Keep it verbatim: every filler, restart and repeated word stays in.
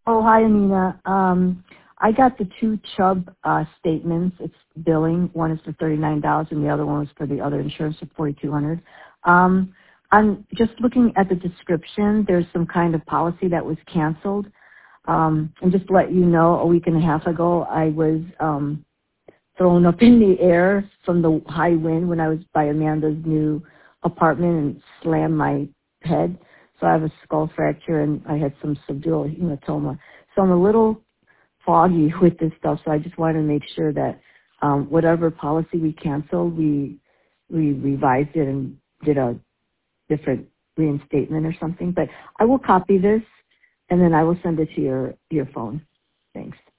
Oh, hi, Anina. Um, I got the two Chubb uh, statements. It's billing. One is for thirty-nine dollars and the other one was for the other insurance for forty-two hundred dollars. Um, I'm just looking at the description. There's some kind of policy that was canceled. Um, and just to let you know, a week and a half ago, I was um, thrown up in the air from the high wind when I was by Amanda's new apartment and slammed my head. So I have a skull fracture and I had some subdural hematoma. So I'm a little foggy with this stuff. So I just wanted to make sure that um, whatever policy we canceled, we we revised it and did a different reinstatement or something. But I will copy this and then I will send it to your your phone. Thanks.